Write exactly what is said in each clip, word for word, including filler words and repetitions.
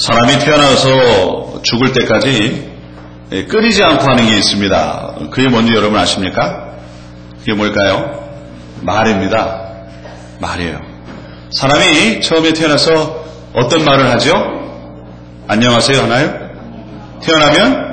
사람이 태어나서 죽을 때까지 끊이지 않고 하는 게 있습니다. 그게 뭔지 여러분 아십니까? 그게 뭘까요? 말입니다. 말이에요. 사람이 처음에 태어나서 어떤 말을 하죠? 안녕하세요 하나요? 태어나면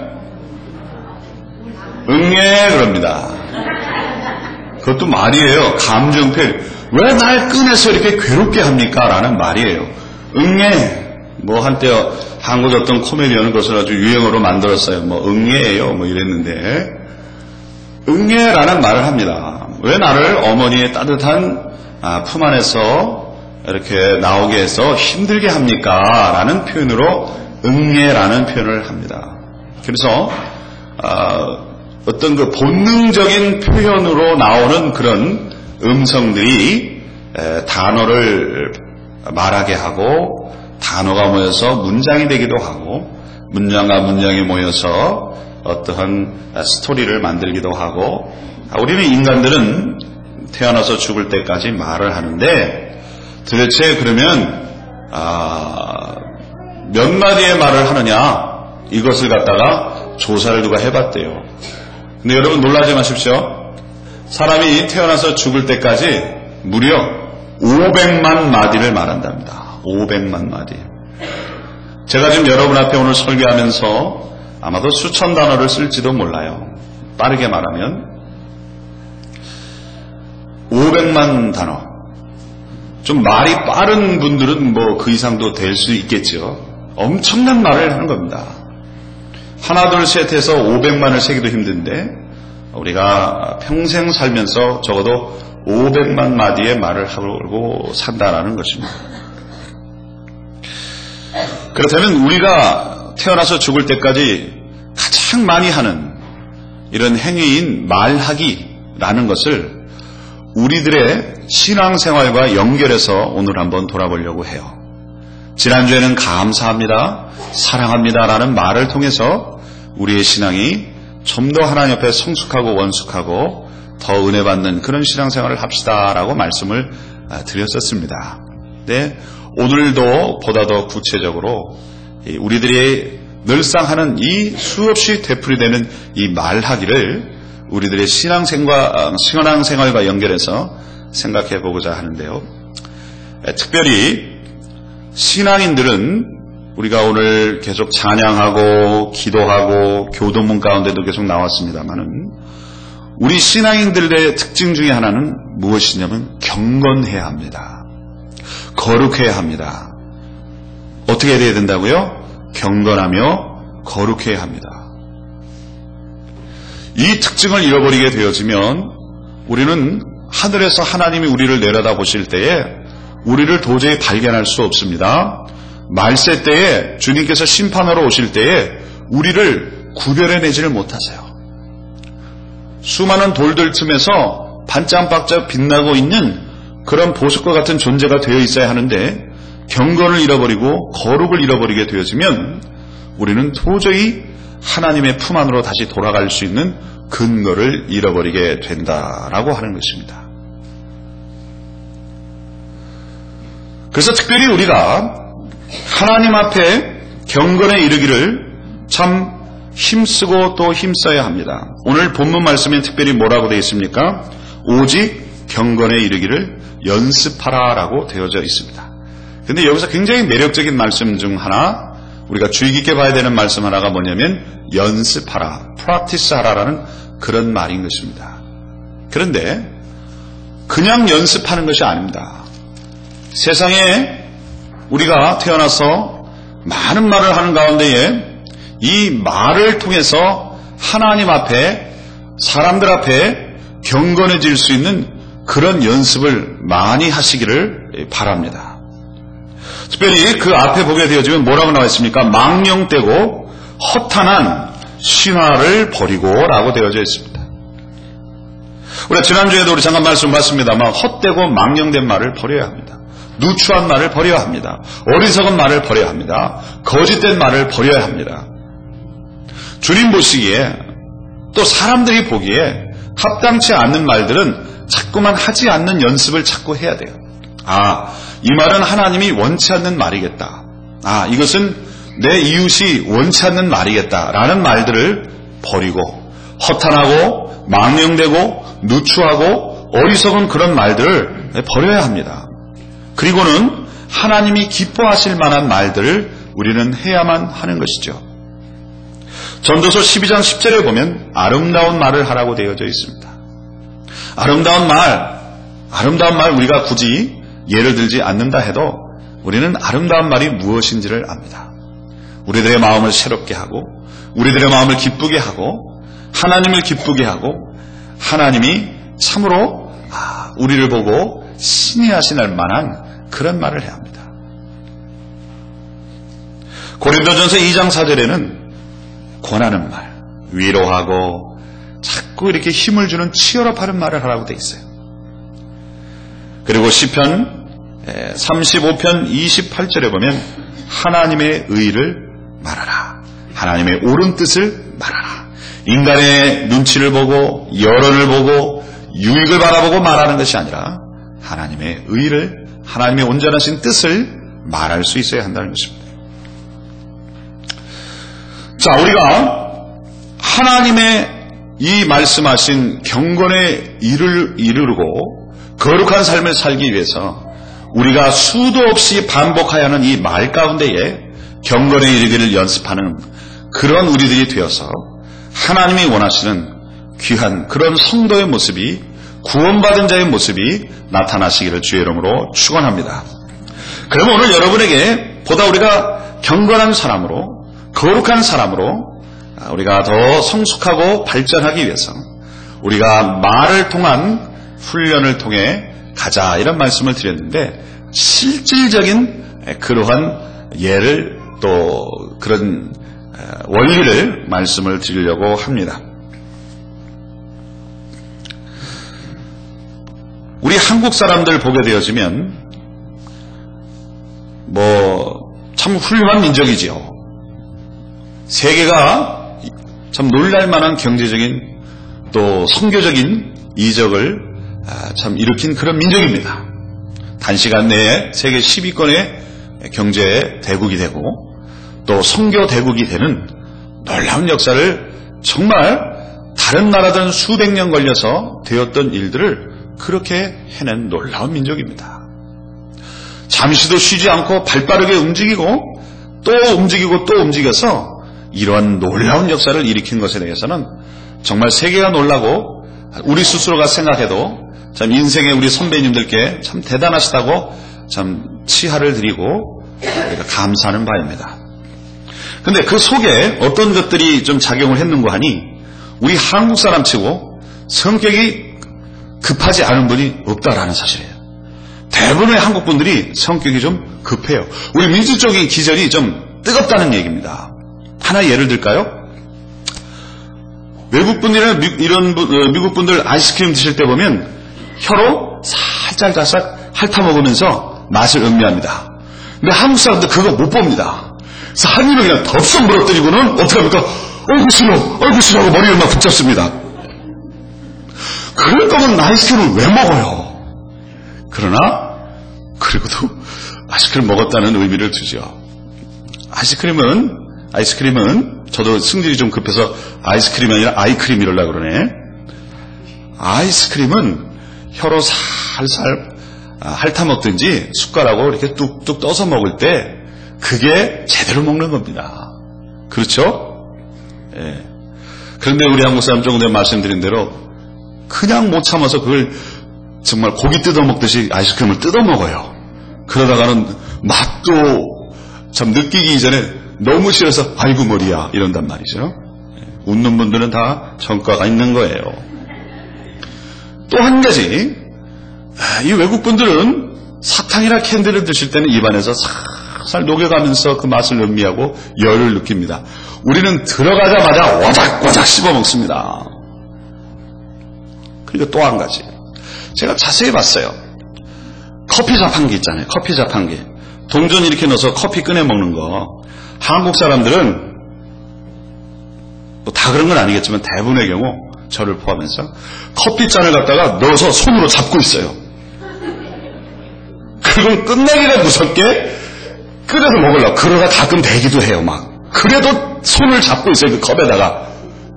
응애 그럽니다. 그것도 말이에요. 감정 표현. 왜 날 꺼내서 이렇게 괴롭게 합니까? 라는 말이에요. 응애. 뭐 한때 한국 어떤 코미디언은 그것을 아주 유행어로 만들었어요. 뭐 응애예요 뭐 이랬는데 응애라는 말을 합니다. 왜 나를 어머니의 따뜻한 품 안에서 이렇게 나오게 해서 힘들게 합니까? 라는 표현으로 응애라는 표현을 합니다. 그래서 어떤 그 본능적인 표현으로 나오는 그런 음성들이 단어를 말하게 하고 단어가 모여서 문장이 되기도 하고 문장과 문장이 모여서 어떠한 스토리를 만들기도 하고 우리는 인간들은 태어나서 죽을 때까지 말을 하는데 도대체 그러면 아, 몇 마디의 말을 하느냐 이것을 갖다가 조사를 누가 해봤대요. 근데 여러분 놀라지 마십시오. 사람이 태어나서 죽을 때까지 무려 오백만 마디를 말한답니다. 오백만 마디. 제가 지금 여러분 앞에 오늘 설교하면서 아마도 수천 단어를 쓸지도 몰라요. 빠르게 말하면 오백만 단어. 좀 말이 빠른 분들은 뭐 그 이상도 될 수 있겠죠. 엄청난 말을 하는 겁니다. 하나 둘 셋 해서 오백만을 세기도 힘든데 우리가 평생 살면서 적어도 오백만 마디의 말을 하고 산다라는 것입니다. 그렇다면 우리가 태어나서 죽을 때까지 가장 많이 하는 이런 행위인 말하기라는 것을 우리들의 신앙생활과 연결해서 오늘 한번 돌아보려고 해요. 지난주에는 감사합니다, 사랑합니다라는 말을 통해서 우리의 신앙이 좀 더 하나님 옆에 성숙하고 원숙하고 더 은혜 받는 그런 신앙생활을 합시다라고 말씀을 드렸었습니다. 네, 오늘도 보다 더 구체적으로 우리들이 늘상 하는 이 수없이 되풀이되는 이 말하기를 우리들의 신앙생활과, 신앙생활과 연결해서 생각해 보고자 하는데요. 특별히 신앙인들은 우리가 오늘 계속 찬양하고 기도하고 교도문 가운데도 계속 나왔습니다만은 우리 신앙인들의 특징 중에 하나는 무엇이냐면 경건해야 합니다. 거룩해야 합니다. 어떻게 해야 된다고요? 경건하며 거룩해야 합니다. 이 특징을 잃어버리게 되어지면 우리는 하늘에서 하나님이 우리를 내려다보실 때에 우리를 도저히 발견할 수 없습니다. 말세 때에 주님께서 심판하러 오실 때에 우리를 구별해내지를 못하세요. 수많은 돌들 틈에서 반짝반짝 빛나고 있는 그런 보석과 같은 존재가 되어 있어야 하는데 경건을 잃어버리고 거룩을 잃어버리게 되어지면 우리는 도저히 하나님의 품 안으로 다시 돌아갈 수 있는 근거를 잃어버리게 된다라고 하는 것입니다. 그래서 특별히 우리가 하나님 앞에 경건에 이르기를 참 힘쓰고 또 힘써야 합니다. 오늘 본문 말씀에 특별히 뭐라고 되어 있습니까? 오직 경건에 이르기를 연습하라라고 되어져 있습니다. 그런데 여기서 굉장히 매력적인 말씀 중 하나, 우리가 주의 깊게 봐야 되는 말씀 하나가 뭐냐면 연습하라, 프랙티스 하라라는 그런 말인 것입니다. 그런데 그냥 연습하는 것이 아닙니다. 세상에 우리가 태어나서 많은 말을 하는 가운데에 이 말을 통해서 하나님 앞에, 사람들 앞에 경건해질 수 있는 그런 연습을 많이 하시기를 바랍니다. 특별히 그 앞에 보게 되어지면 뭐라고 나와 있습니까? 망령되고 허탄한 신화를 버리고 라고 되어져 있습니다. 우리가 지난주에도 우리 잠깐 말씀 봤습니다만 헛되고 망령된 말을 버려야 합니다. 누추한 말을 버려야 합니다. 어리석은 말을 버려야 합니다. 거짓된 말을 버려야 합니다. 주님 보시기에 또 사람들이 보기에 합당치 않는 말들은 자꾸만 하지 않는 연습을 자꾸 해야 돼요. 아, 이 말은 하나님이 원치 않는 말이겠다. 아, 이것은 내 이웃이 원치 않는 말이겠다라는 말들을 버리고 허탄하고 망령되고 누추하고 어리석은 그런 말들을 버려야 합니다. 그리고는 하나님이 기뻐하실 만한 말들을 우리는 해야만 하는 것이죠. 전도서 십이 장 십 절에 보면 아름다운 말을 하라고 되어져 있습니다. 아름다운 말, 아름다운 말 우리가 굳이 예를 들지 않는다 해도 우리는 아름다운 말이 무엇인지를 압니다. 우리들의 마음을 새롭게 하고 우리들의 마음을 기쁘게 하고 하나님을 기쁘게 하고 하나님이 참으로 우리를 보고 신뢰하실 만한 그런 말을 해야 합니다. 고린도전서 이 장 사 절에는 권하는 말, 위로하고 자꾸 이렇게 힘을 주는 치열업하는 말을 하라고 되어 있어요. 그리고 시편 삼십오 편 이십팔 절에 보면 하나님의 의를 말하라. 하나님의 옳은 뜻을 말하라. 인간의 눈치를 보고 여론을 보고 유익을 바라보고 말하는 것이 아니라 하나님의 의를, 하나님의 온전하신 뜻을 말할 수 있어야 한다는 것입니다. 자, 우리가 하나님의 이 말씀하신 경건의 일을 이루고 거룩한 삶을 살기 위해서 우리가 수도 없이 반복하여 하는 이 말 가운데에 경건에 이르기를 연습하는 그런 우리들이 되어서 하나님이 원하시는 귀한 그런 성도의 모습이, 구원받은 자의 모습이 나타나시기를 주의 이름으로 축원합니다. 그러면 오늘 여러분에게 보다 우리가 경건한 사람으로, 거룩한 사람으로 우리가 더 성숙하고 발전하기 위해서 우리가 말을 통한 훈련을 통해 가자, 이런 말씀을 드렸는데 실질적인 그러한 예를 또 그런 원리를 말씀을 드리려고 합니다. 우리 한국 사람들 보게 되어지면 뭐 참 훌륭한 민족이지요. 세계가 참 놀랄만한 경제적인 또 선교적인 이적을 참 일으킨 그런 민족입니다. 단시간 내에 세계 십 위권의 경제 대국이 되고 또 선교 대국이 되는 놀라운 역사를 정말 다른 나라들은 수백 년 걸려서 되었던 일들을 그렇게 해낸 놀라운 민족입니다. 잠시도 쉬지 않고 발빠르게 움직이고 또 움직이고 또 움직여서 이러한 놀라운 역사를 일으킨 것에 대해서는 정말 세계가 놀라고 우리 스스로가 생각해도 참 인생의 우리 선배님들께 참 대단하시다고 참 치하를 드리고 우리가 감사하는 바입니다. 그런데 그 속에 어떤 것들이 좀 작용을 했는고 하니 우리 한국 사람 치고 성격이 급하지 않은 분이 없다라는 사실이에요. 대부분의 한국 분들이 성격이 좀 급해요. 우리 민주적인 기전이 좀 뜨겁다는 얘기입니다. 하나 예를 들까요? 외국 분들이나 미, 이런 분, 어, 미국 분들 아이스크림 드실 때 보면 혀로 살짝 살짝 핥아먹으면서 맛을 음미합니다. 근데 한국 사람들 그거 못 봅니다. 그래서 한 입에 그냥 덥석 물어뜨리고는 어떻게 합니까? 어이구 싫어, 어이구 싫어 하고 머리를 막 붙잡습니다. 그럴 거면 아이스크림을 왜 먹어요? 그러나 그리고도 아이스크림 먹었다는 의미를 두죠. 아이스크림은 아이스크림은 저도 승질이 좀 급해서 아이스크림이 아니라 아이크림 이러려고 그러네. 아이스크림은 혀로 살살 핥아먹든지 숟가락으로 이렇게 뚝뚝 떠서 먹을 때 그게 제대로 먹는 겁니다. 그렇죠? 예. 그런데 우리 한국 사람 조금 전에 말씀드린 대로 그냥 못 참아서 그걸 정말 고기 뜯어먹듯이 아이스크림을 뜯어먹어요. 그러다가는 맛도 참 느끼기 이전에 너무 싫어서 아이고 머리야 이런단 말이죠. 웃는 분들은 다 성과가 있는 거예요. 또 한 가지, 이 외국 분들은 사탕이나 캔디를 드실 때는 입안에서 살살 녹여가면서 그 맛을 음미하고 열을 느낍니다. 우리는 들어가자마자 와작와작 씹어 먹습니다. 그리고 또 한 가지, 제가 자세히 봤어요. 커피 자판기 있잖아요. 커피 자판기. 동전 이렇게 넣어서 커피 꺼내 먹는 거. 한국 사람들은 뭐 다 그런 건 아니겠지만 대부분의 경우 저를 포함해서 커피잔을 갖다가 넣어서 손으로 잡고 있어요. 그건 끝내기가 무섭게 끓여서 먹으려고 그러다 가끔 되기도 해요. 막 그래도 손을 잡고 있어요. 그 컵에다가.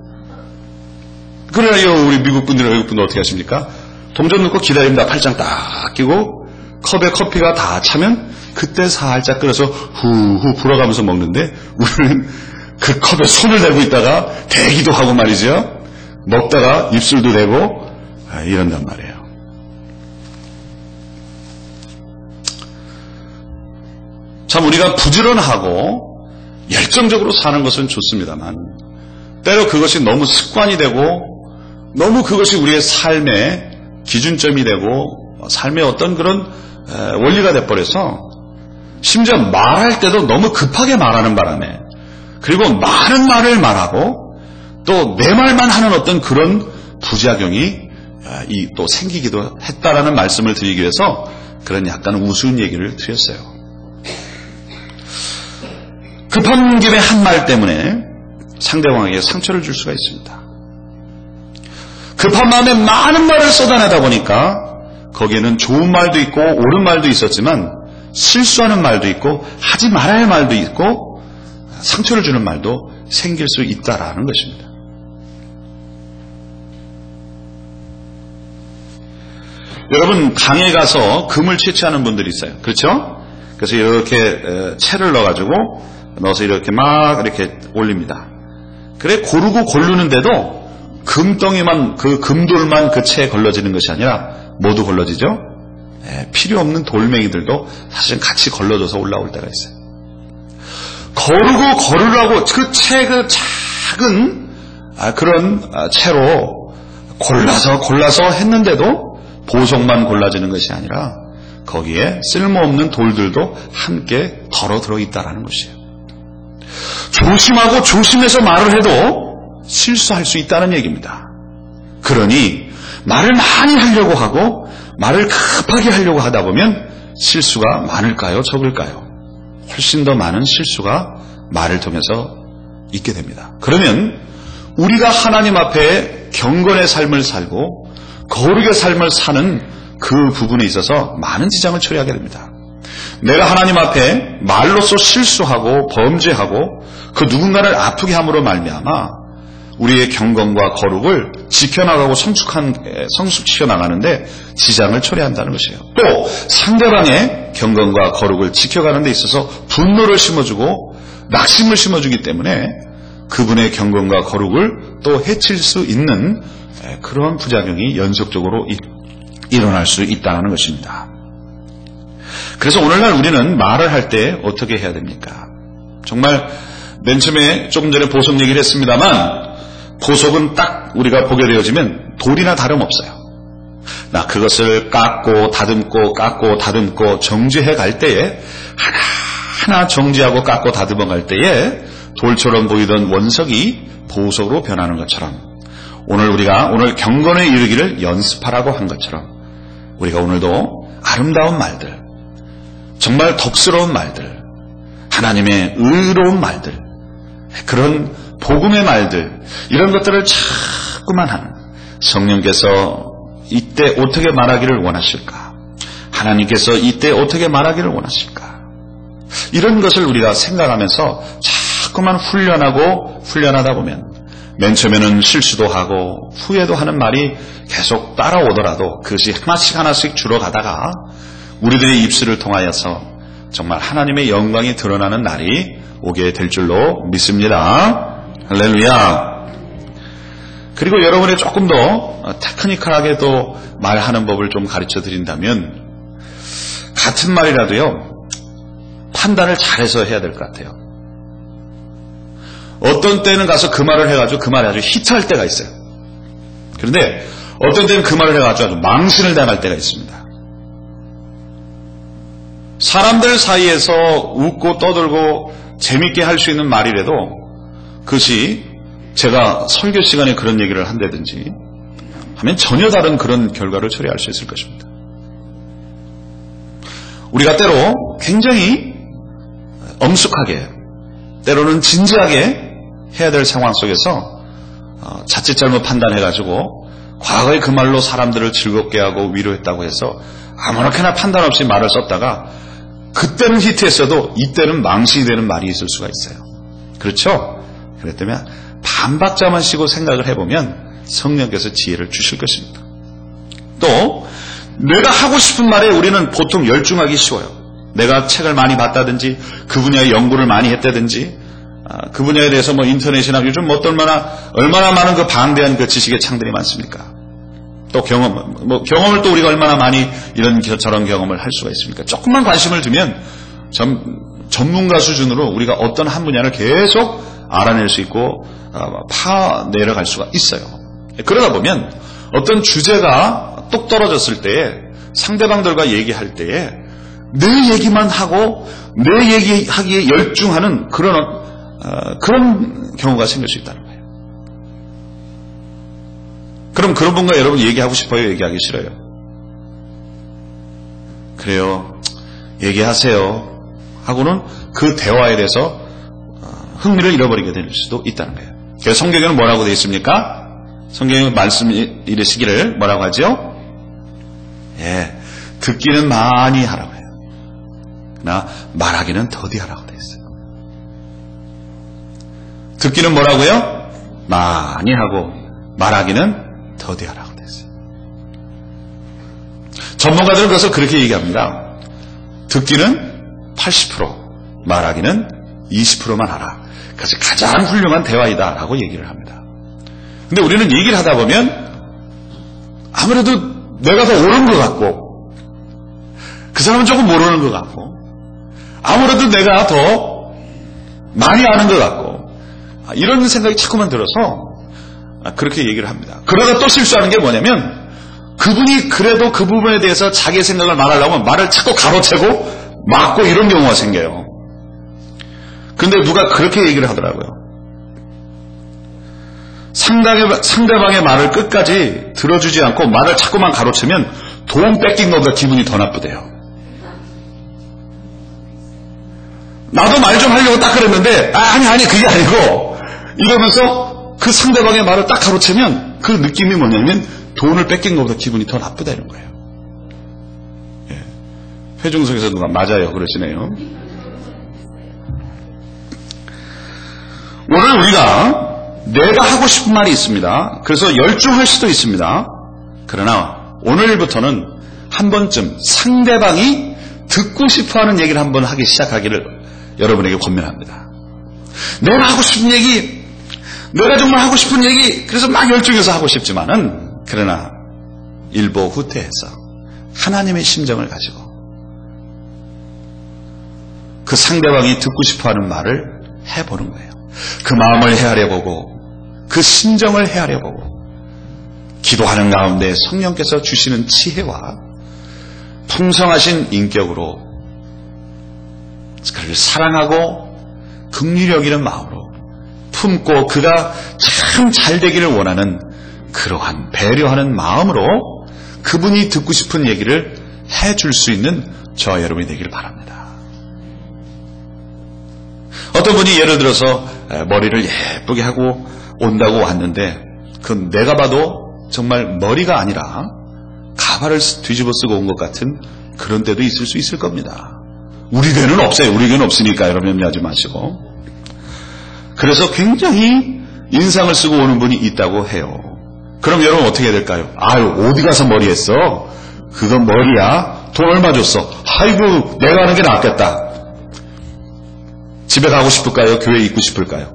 그래요. 우리 미국 분들은 외국 분들 어떻게 하십니까? 동전 넣고 기다립니다. 팔짱 딱 끼고 컵에 커피가 다 차면 그때 살짝 끓여서 후후 불어가면서 먹는데, 우리는 그 컵에 손을 대고 있다가 대기도 하고 말이죠. 먹다가 입술도 대고 아, 이런단 말이에요. 참 우리가 부지런하고 열정적으로 사는 것은 좋습니다만, 때로 그것이 너무 습관이 되고 너무 그것이 우리의 삶의 기준점이 되고 삶의 어떤 그런 원리가 돼버려서, 심지어 말할 때도 너무 급하게 말하는 바람에, 그리고 많은 말을 말하고 또 내 말만 하는 어떤 그런 부작용이 또 생기기도 했다라는 말씀을 드리기 위해서 그런 약간 우스운 얘기를 드렸어요. 급한 김에 한 말 때문에 상대방에게 상처를 줄 수가 있습니다. 급한 마음에 많은 말을 쏟아내다 보니까 거기에는 좋은 말도 있고 옳은 말도 있었지만 실수하는 말도 있고 하지 말아야 할 말도 있고 상처를 주는 말도 생길 수 있다라는 것입니다. 여러분, 강에 가서 금을 채취하는 분들이 있어요. 그렇죠? 그래서 이렇게 채를 넣어가지고 넣어서 이렇게 막 이렇게 올립니다. 그래 고르고 고르는데도 금덩이만, 그 금돌만 그 채에 걸러지는 것이 아니라 모두 걸러지죠. 예, 필요 없는 돌멩이들도 사실은 같이 걸러져서 올라올 때가 있어요. 거르고 거르라고 그 채, 그 작은 아, 그런 아, 채로 골라서 골라서 했는데도 보석만 골라지는 것이 아니라 거기에 쓸모없는 돌들도 함께 덜어 들어있다라는 것이에요. 조심하고 조심해서 말을 해도 실수할 수 있다는 얘기입니다. 그러니 말을 많이 하려고 하고 말을 급하게 하려고 하다 보면 실수가 많을까요? 적을까요? 훨씬 더 많은 실수가 말을 통해서 있게 됩니다. 그러면 우리가 하나님 앞에 경건의 삶을 살고 거룩의 삶을 사는 그 부분에 있어서 많은 지장을 초래하게 됩니다. 내가 하나님 앞에 말로써 실수하고 범죄하고 그 누군가를 아프게 함으로 말미암아 우리의 경건과 거룩을 지켜나가고 성숙한, 성숙시켜 나가는데 지장을 초래한다는 것이에요. 또 상대방의 경건과 거룩을 지켜가는 데 있어서 분노를 심어주고 낙심을 심어주기 때문에 그분의 경건과 거룩을 또 해칠 수 있는 그런 부작용이 연속적으로 일어날 수 있다는 것입니다. 그래서 오늘날 우리는 말을 할 때 어떻게 해야 됩니까? 정말 맨 처음에 조금 전에 보석 얘기를 했습니다만 보석은 딱 우리가 보게 되어지면 돌이나 다름없어요. 나 그것을 깎고 다듬고 깎고 다듬고 정지해 갈 때에 하나하나 정지하고 깎고 다듬어 갈 때에 돌처럼 보이던 원석이 보석으로 변하는 것처럼 오늘 우리가 오늘 경건에 이르기를 연습하라고 한 것처럼 우리가 오늘도 아름다운 말들, 정말 덕스러운 말들, 하나님의 의로운 말들, 그런 복음의 말들, 이런 것들을 자꾸만 하는 성령께서 이때 어떻게 말하기를 원하실까? 하나님께서 이때 어떻게 말하기를 원하실까? 이런 것을 우리가 생각하면서 자꾸만 훈련하고 훈련하다 보면 맨 처음에는 실수도 하고 후회도 하는 말이 계속 따라오더라도 그것이 하나씩 하나씩 줄어가다가 우리들의 입술을 통하여서 정말 하나님의 영광이 드러나는 날이 오게 될 줄로 믿습니다. 할렐루야. 그리고 여러분의 조금 더 테크니컬하게 또 말하는 법을 좀 가르쳐 드린다면 같은 말이라도요 판단을 잘해서 해야 될 것 같아요. 어떤 때는 가서 그 말을 해가지고 그 말이 아주 히트할 때가 있어요. 그런데 어떤 때는 그 말을 해가지고 아주 망신을 당할 때가 있습니다. 사람들 사이에서 웃고 떠들고 재밌게 할 수 있는 말이라도 그것이 제가 설교 시간에 그런 얘기를 한다든지 하면 전혀 다른 그런 결과를 초래할 수 있을 것입니다. 우리가 때로 굉장히 엄숙하게 때로는 진지하게 해야 될 상황 속에서 자칫 잘못 판단해가지고 과거에 그 말로 사람들을 즐겁게 하고 위로했다고 해서 아무렇게나 판단 없이 말을 썼다가 그때는 히트했어도 이때는 망신이 되는 말이 있을 수가 있어요. 그렇죠? 그랬다면 반박자만 쉬고 생각을 해보면 성령께서 지혜를 주실 것입니다. 또 내가 하고 싶은 말에 우리는 보통 열중하기 쉬워요. 내가 책을 많이 봤다든지 그 분야의 연구를 많이 했다든지 아, 그 분야에 대해서 뭐 인터넷이나 요즘 뭐 얼마나 얼마나 많은 그 방대한 그 지식의 창들이 많습니까? 또 경험, 뭐 경험을 또 우리가 얼마나 많이 이런 저런 경험을 할 수가 있습니까? 조금만 관심을 두면 전, 전문가 수준으로 우리가 어떤 한 분야를 계속 알아낼 수 있고 어, 파 내려갈 수가 있어요. 그러다 보면 어떤 주제가 뚝 떨어졌을 때에 상대방들과 얘기할 때에 내 얘기만 하고 내 얘기하기에 열중하는 그런 어, 그런 경우가 생길 수 있다는 거예요. 그럼 그런 분과 여러분 얘기하고 싶어요? 얘기하기 싫어요? 그래요. 얘기하세요. 하고는 그 대화에 대해서 흥미를 잃어버리게 될 수도 있다는 거예요. 그래서 성경에는 뭐라고 되어 있습니까? 성경의 말씀이 이르시기를 뭐라고 하죠? 예, 듣기는 많이 하라고 해요. 그러나 말하기는 더디하라고 되어 있어요. 듣기는 뭐라고요? 많이 하고 말하기는 더디하라고 되어 있어요. 전문가들은 그래서 그렇게 얘기합니다. 듣기는 팔십 퍼센트, 말하기는 이십 퍼센트만 하라. 그래서 가장 훌륭한 대화이다라고 얘기를 합니다. 근데 우리는 얘기를 하다 보면 아무래도 내가 더 옳은 것 같고 그 사람은 조금 모르는 것 같고 아무래도 내가 더 많이 아는 것 같고 이런 생각이 자꾸만 들어서 그렇게 얘기를 합니다. 그러다 또 실수하는 게 뭐냐면 그분이 그래도 그 부분에 대해서 자기 생각을 말하려면 말을 자꾸 가로채고 막고 이런 경우가 생겨요. 근데 누가 그렇게 얘기를 하더라고요. 상대방의, 상대방의 말을 끝까지 들어주지 않고 말을 자꾸만 가로채면 돈 뺏긴 것보다 기분이 더 나쁘대요. 나도 말 좀 하려고 딱 그랬는데 아, 아니 아니 그게 아니고 이러면서 그 상대방의 말을 딱 가로채면 그 느낌이 뭐냐면 돈을 뺏긴 것보다 기분이 더 나쁘다 이런 거예요. 예. 회중석에서 누가 맞아요 그러시네요. 오늘 우리가 내가 하고 싶은 말이 있습니다. 그래서 열중할 수도 있습니다. 그러나 오늘부터는 한 번쯤 상대방이 듣고 싶어하는 얘기를 한번 하기 시작하기를 여러분에게 권면합니다. 내가 하고 싶은 얘기, 내가 정말 하고 싶은 얘기, 그래서 막 열중해서 하고 싶지만은 그러나 일보 후퇴해서 하나님의 심정을 가지고 그 상대방이 듣고 싶어하는 말을 해보는 거예요. 그 마음을 헤아려보고 그 심정을 헤아려보고 기도하는 가운데 성령께서 주시는 지혜와 풍성하신 인격으로 그를 사랑하고 긍휼히 여기는 마음으로 품고 그가 참 잘되기를 원하는 그러한 배려하는 마음으로 그분이 듣고 싶은 얘기를 해줄 수 있는 저와 여러분이 되기를 바랍니다. 어떤 분이 예를 들어서 머리를 예쁘게 하고 온다고 왔는데 그건 내가 봐도 정말 머리가 아니라 가발을 뒤집어 쓰고 온 것 같은 그런 때도 있을 수 있을 겁니다. 우리 교회는 없어요. 우리 교회는 없으니까 여러분 염려하지 마시고. 그래서 굉장히 인상을 쓰고 오는 분이 있다고 해요. 그럼 여러분 어떻게 해야 될까요? 아유 어디 가서 머리 했어? 그건 머리야. 돈 얼마 줬어? 아이고 내가 하는 게 낫겠다. 집에 가고 싶을까요? 교회에 있고 싶을까요?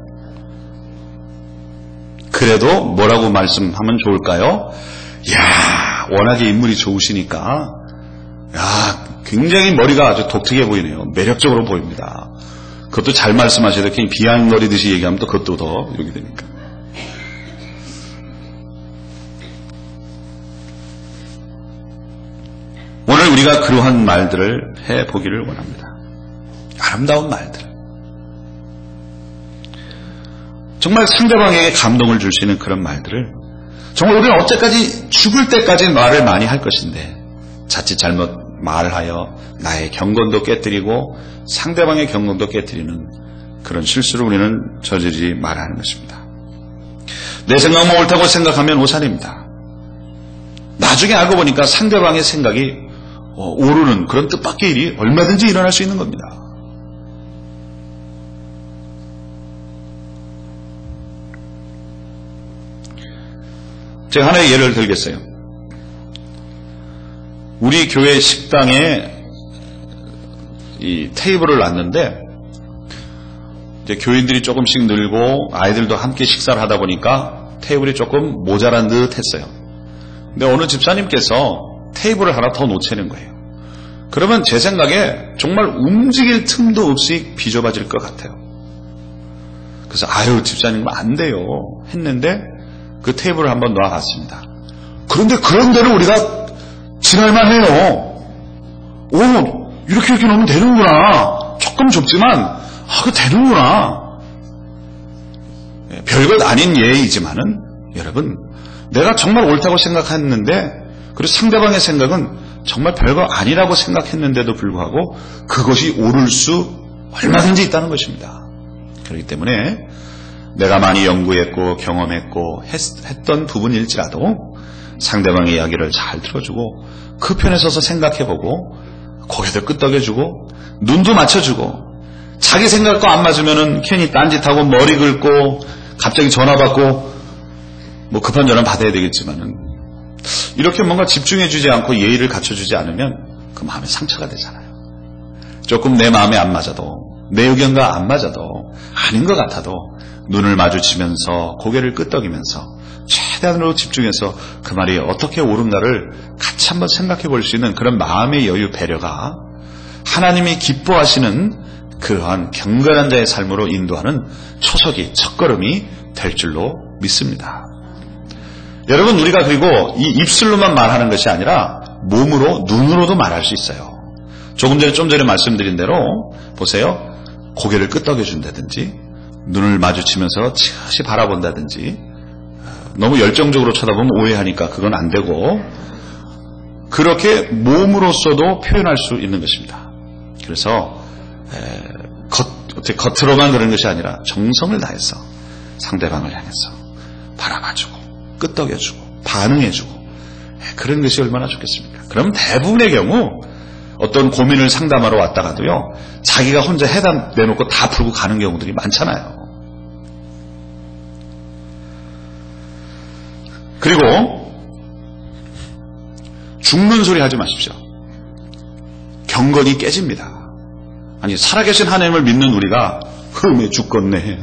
그래도 뭐라고 말씀하면 좋을까요? 이야 워낙에 인물이 좋으시니까 야 굉장히 머리가 아주 독특해 보이네요. 매력적으로 보입니다. 그것도 잘 말씀하셔야 돼요. 그냥 비아냥거리듯이 얘기하면 또 그것도 더 이렇게 되니까. 오늘 우리가 그러한 말들을 해보기를 원합니다. 아름다운 말들. 정말 상대방에게 감동을 줄 수 있는 그런 말들을 정말 우리는 어째까지 죽을 때까지 말을 많이 할 것인데 자칫 잘못 말하여 나의 경건도 깨뜨리고 상대방의 경건도 깨뜨리는 그런 실수를 우리는 저지르지 말아야 하는 것입니다. 내 생각만 옳다고 생각하면 오산입니다. 나중에 알고 보니까 상대방의 생각이 어, 오르는 그런 뜻밖의 일이 얼마든지 일어날 수 있는 겁니다. 제가 하나의 예를 들겠어요. 우리 교회 식당에 이 테이블을 놨는데 이제 교인들이 조금씩 늘고 아이들도 함께 식사를 하다 보니까 테이블이 조금 모자란 듯 했어요. 근데 어느 집사님께서 테이블을 하나 더 놓치는 거예요. 그러면 제 생각에 정말 움직일 틈도 없이 비좁아질 것 같아요. 그래서 아유 집사님 안 돼요 했는데 그 테이블을 한번 놔봤습니다. 그런데 그런 데를 우리가 지날만 해요. 오 이렇게 이렇게 놓으면 되는구나. 조금 좁지만 아, 그 되는구나. 별것 아닌 예이지만은 여러분 내가 정말 옳다고 생각했는데 그리고 상대방의 생각은 정말 별거 아니라고 생각했는데도 불구하고 그것이 옳을 수 얼마든지 있다는 것입니다. 그렇기 때문에 내가 많이 연구했고 경험했고 했, 했던 부분일지라도 상대방의 이야기를 잘 들어주고 그 편에 서서 생각해보고 고개도 끄덕여주고 눈도 맞춰주고 자기 생각과 안 맞으면은 괜히 딴짓하고 머리 긁고 갑자기 전화 받고 뭐 급한 전화 받아야 되겠지만은 이렇게 뭔가 집중해주지 않고 예의를 갖춰주지 않으면 그 마음에 상처가 되잖아요. 조금 내 마음에 안 맞아도 내 의견과 안 맞아도 아닌 것 같아도 눈을 마주치면서 고개를 끄덕이면서 최대한으로 집중해서 그 말이 어떻게 옳은가를 같이 한번 생각해 볼 수 있는 그런 마음의 여유 배려가 하나님이 기뻐하시는 그러한 경건한 자의 삶으로 인도하는 초석이 첫걸음이 될 줄로 믿습니다. 여러분 우리가 그리고 이 입술로만 말하는 것이 아니라 몸으로 눈으로도 말할 수 있어요. 조금 전에 좀 전에 말씀드린 대로 보세요. 고개를 끄덕여 준다든지 눈을 마주치면서 치시 바라본다든지 너무 열정적으로 쳐다보면 오해하니까 그건 안 되고 그렇게 몸으로써도 표현할 수 있는 것입니다. 그래서 에, 겉, 어떻게 겉으로만 그런 것이 아니라 정성을 다해서 상대방을 향해서 바라봐주고 끄덕여주고 반응해주고 에, 그런 것이 얼마나 좋겠습니까? 그럼 대부분의 경우 어떤 고민을 상담하러 왔다가도요 자기가 혼자 해답 내놓고 다 풀고 가는 경우들이 많잖아요. 그리고 죽는 소리 하지 마십시오. 경건이 깨집니다. 아니 살아계신 하나님을 믿는 우리가 흠에 죽겠네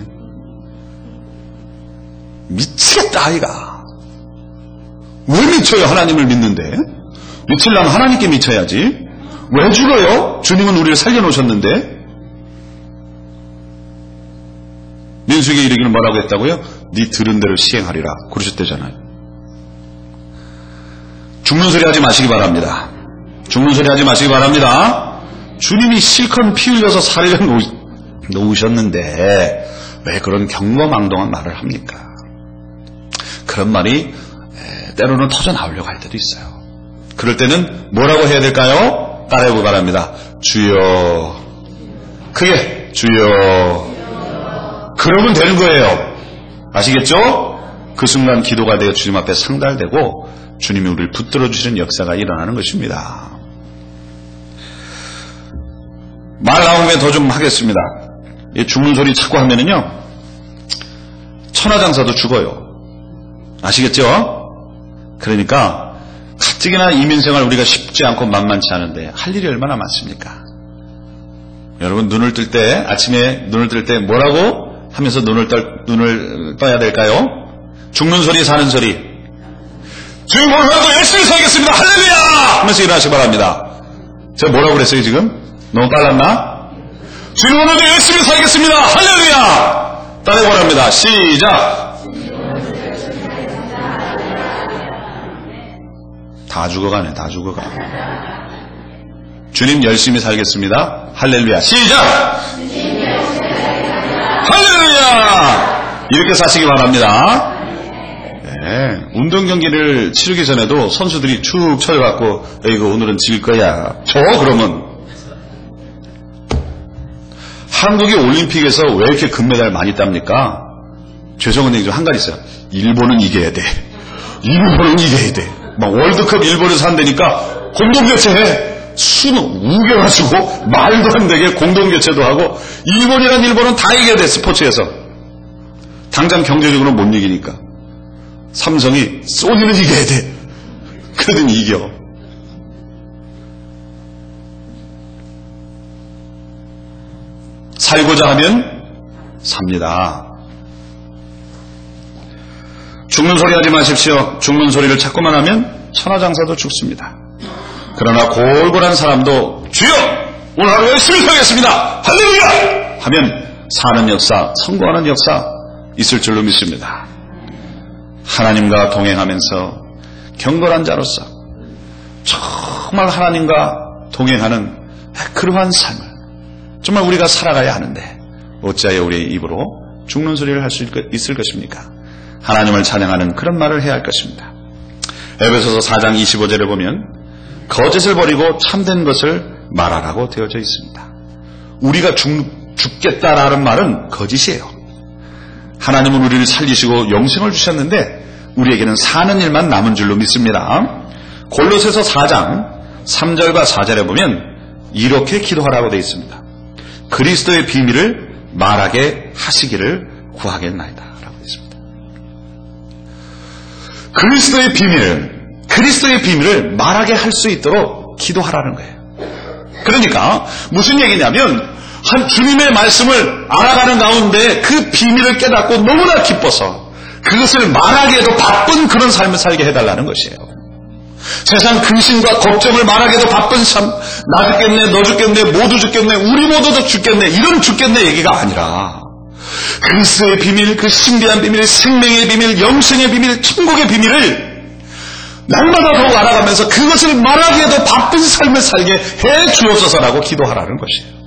미치겠다 아이가 왜 미쳐요? 하나님을 믿는데 미치려면 하나님께 미쳐야지 왜 죽어요? 주님은 우리를 살려놓으셨는데. 민수에게 이르기는 뭐라고 했다고요? 네 들은 대로 시행하리라 그러셨대잖아요. 죽는 소리 하지 마시기 바랍니다. 죽는 소리 하지 마시기 바랍니다. 주님이 실컷 피 흘려서 살려 놓으셨는데 왜 그런 경거망동한 말을 합니까? 그런 말이 때로는 터져 나오려고 할 때도 있어요. 그럴 때는 뭐라고 해야 될까요? 따라해보기 바랍니다. 주여. 크게 주여. 그러면 되는 거예요. 아시겠죠? 그 순간 기도가 되어 주님 앞에 상달되고 주님이 우리를 붙들어 주시는 역사가 일어나는 것입니다. 말 나오면 더 좀 하겠습니다. 이 죽는 소리 자꾸 하면은요 천하장사도 죽어요. 아시겠죠? 그러니까 가뜩이나 이민생활 우리가 쉽지 않고 만만치 않은데 할 일이 얼마나 많습니까? 여러분 눈을 뜰 때 아침에 눈을 뜰 때 뭐라고 하면서 눈을, 떨, 눈을 떠야 될까요? 죽는 소리 사는 소리 주님 오늘도 열심히 살겠습니다 할렐루야 하면서 일어나시기 바랍니다. 제가 뭐라고 그랬어요 지금? 너무 빨랐나? 주님 오늘도 열심히 살겠습니다 할렐루야 따라해 보랍니다. 시작. 다 죽어가네 다 죽어가. 주님 열심히 살겠습니다 할렐루야 시작. 할렐루야 이렇게 사시기 바랍니다. 네, 운동 경기를 치르기 전에도 선수들이 축 쳐갖고 이거 오늘은 질 거야 저 그러면 한국이 올림픽에서 왜 이렇게 금메달 많이 땁니까? 죄송한 얘기 좀 한 가지 있어요. 일본은 이겨야 돼. 일본은 이겨야 돼. 막 월드컵 일본에서 한다니까 공동교체해. 순 우겨가지고 말도 안 되게 공동교체도 하고 일본이란 일본은 다 이겨야 돼. 스포츠에서 당장 경제적으로 못 이기니까 삼성이 소니는 이겨야 돼. 그러더니 이겨. 살고자 하면 삽니다. 죽는 소리 하지 마십시오. 죽는 소리를 자꾸만 하면 천하장사도 죽습니다. 그러나 골골한 사람도 주여 오늘 하루 열심히 살겠습니다. 할렐루야 하면 사는 역사, 성공하는 역사 있을 줄로 믿습니다. 하나님과 동행하면서 경건한 자로서 정말 하나님과 동행하는 그러한 삶을 정말 우리가 살아가야 하는데 어찌하여 우리의 입으로 죽는 소리를 할 수 있을 것입니까? 하나님을 찬양하는 그런 말을 해야 할 것입니다. 에베소서 사 장 이십오 절에 보면 거짓을 버리고 참된 것을 말하라고 되어져 있습니다. 우리가 죽, 죽겠다라는 말은 거짓이에요. 하나님은 우리를 살리시고 영생을 주셨는데 우리에게는 사는 일만 남은 줄로 믿습니다. 골로새서 사 장 삼 절과 사 절에 보면 이렇게 기도하라고 되어 있습니다. 그리스도의 비밀을 말하게 하시기를 구하겠나이다 라고 되어 있습니다. 그리스도의 비밀을 그리스도의 비밀을 말하게 할 수 있도록 기도하라는 거예요. 그러니까 무슨 얘기냐면 한 주님의 말씀을 알아가는 가운데 그 비밀을 깨닫고 너무나 기뻐서 그것을 말하기에도 바쁜 그런 삶을 살게 해달라는 것이에요. 세상 근심과 걱정을 말하기에도 바쁜 삶, 나 죽겠네, 너 죽겠네, 모두 죽겠네, 우리 모두도 죽겠네, 이런 죽겠네 얘기가 아니라 그리스도의 비밀, 그 신비한 비밀, 생명의 비밀, 영생의 비밀, 천국의 비밀을 날마다 더욱 알아가면서 그것을 말하기에도 바쁜 삶을 살게 해 주옵소서라고 기도하라는 것이에요.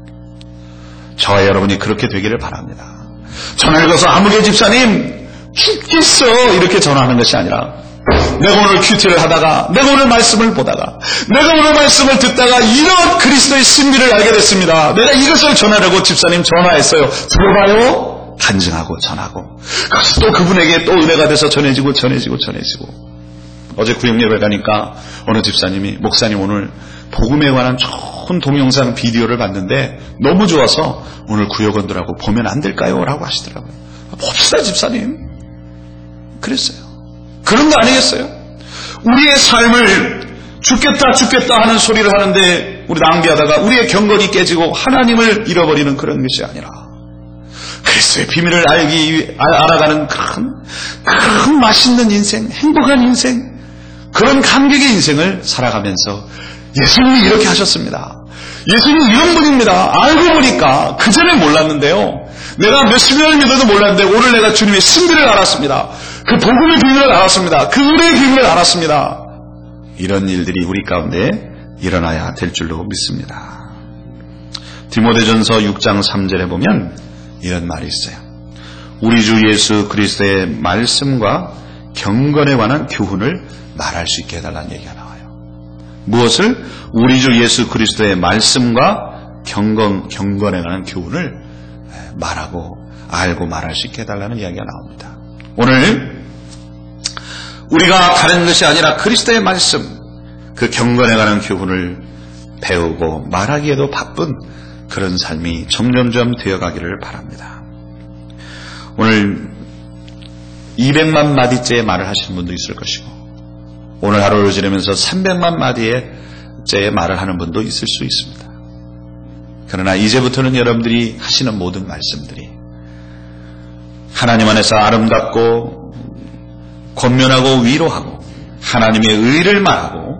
저와 여러분이 그렇게 되기를 바랍니다. 전화를 걸어서 아무개 집사님 죽겠어 이렇게 전화하는 것이 아니라 내가 오늘 큐티를 하다가 내가 오늘 말씀을 보다가 내가 오늘 말씀을 듣다가 이런 그리스도의 신비를 알게 됐습니다. 내가 이것을 전하려고 집사님 전화했어요. 들어봐요. 간증하고 전하고 그래서 또 그분에게 또 은혜가 돼서 전해지고 전해지고 전해지고 어제 구역예배 가니까 어느 집사님이 목사님 오늘 복음에 관한 좋은 동영상 비디오를 봤는데 너무 좋아서 오늘 구역원들하고 보면 안 될까요? 라고 하시더라고요. 봅시다 집사님. 그랬어요. 그런 거 아니겠어요? 우리의 삶을 죽겠다 죽겠다 하는 소리를 하는데 우리 낭비하다가 우리의 경건이 깨지고 하나님을 잃어버리는 그런 것이 아니라 그리스도의 비밀을 알기 알아가는 큰, 큰 맛있는 인생, 행복한 인생, 그런 감격의 인생을 살아가면서 예수님이 이렇게 하셨습니다. 예수님이 이런 분입니다. 알고 보니까 그전에 몰랐는데요. 내가 몇십 년을 믿어도 몰랐는데 오늘 내가 주님의 신비를 알았습니다. 그 복음의 비밀을 알았습니다. 그 은혜의 비밀을 알았습니다. 이런 일들이 우리 가운데 일어나야 될 줄로 믿습니다. 디모데전서 육 장 삼 절에 보면 이런 말이 있어요. 우리 주 예수 그리스도의 말씀과 경건에 관한 교훈을 말할 수 있게 해달라는 얘기가 나와요. 무엇을? 우리 주 예수 그리스도의 말씀과 경건, 경건에 관한 교훈을 말하고 알고 말할 수 있게 해달라는 이야기가 나옵니다. 오늘 우리가 다른 것이 아니라 그리스도의 말씀, 그 경건에 관한 교훈을 배우고 말하기에도 바쁜 그런 삶이 점점점 되어가기를 바랍니다. 오늘 이백만 마디째의 말을 하시는 분도 있을 것이고 오늘 하루를 지내면서 삼백만 마디째의 말을 하는 분도 있을 수 있습니다. 그러나 이제부터는 여러분들이 하시는 모든 말씀들이 하나님 안에서 아름답고 권면하고 위로하고 하나님의 의를 말하고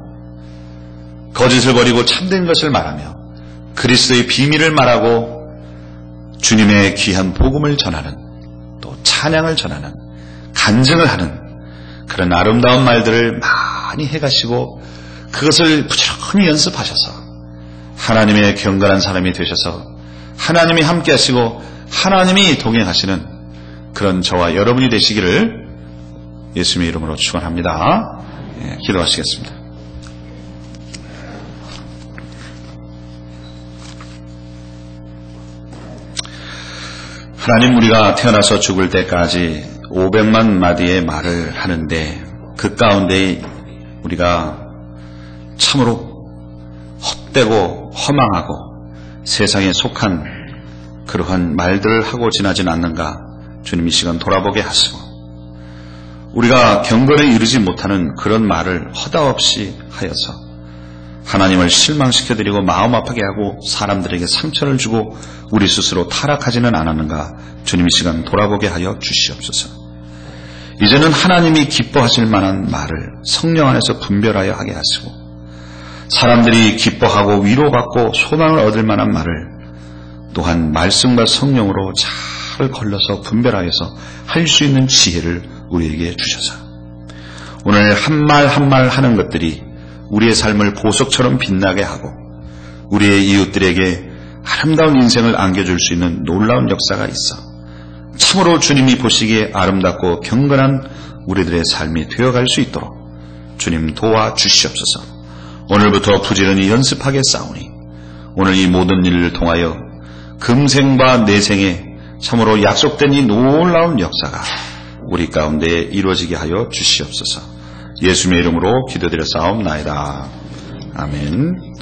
거짓을 버리고 참된 것을 말하며 그리스도의 비밀을 말하고 주님의 귀한 복음을 전하는 또 찬양을 전하는 간증을 하는 그런 아름다운 말들을 많이 해가시고 그것을 부지런히 연습하셔서 하나님의 경건한 사람이 되셔서 하나님이 함께 하시고 하나님이 동행하시는 그런 저와 여러분이 되시기를 예수님의 이름으로 축원합니다. 예, 기도하시겠습니다. 하나님, 우리가 태어나서 죽을 때까지 오백만 마디의 말을 하는데 그 가운데 우리가 참으로 헛되고 허망하고 세상에 속한 그러한 말들을 하고 지나진 않는가 주님 이 시간 돌아보게 하시고 우리가 경건에 이르지 못하는 그런 말을 허다없이 하여서 하나님을 실망시켜드리고 마음 아프게 하고 사람들에게 상처를 주고 우리 스스로 타락하지는 않았는가 주님 이 시간 돌아보게 하여 주시옵소서. 이제는 하나님이 기뻐하실 만한 말을 성령 안에서 분별하여 하게 하시고 사람들이 기뻐하고 위로받고 소망을 얻을 만한 말을 또한 말씀과 성령으로 잘 걸러서 분별하여서 할 수 있는 지혜를 우리에게 주셔서 오늘 한 말 한 말 하는 것들이 우리의 삶을 보석처럼 빛나게 하고 우리의 이웃들에게 아름다운 인생을 안겨줄 수 있는 놀라운 역사가 있어 참으로 주님이 보시기에 아름답고 경건한 우리들의 삶이 되어갈 수 있도록 주님 도와주시옵소서. 오늘부터 부지런히 연습하게 싸우니 오늘 이 모든 일을 통하여 금생과 내생에 참으로 약속된 이 놀라운 역사가 우리 가운데 이루어지게 하여 주시옵소서. 예수님의 이름으로 기도드려 싸움나이다. 아멘.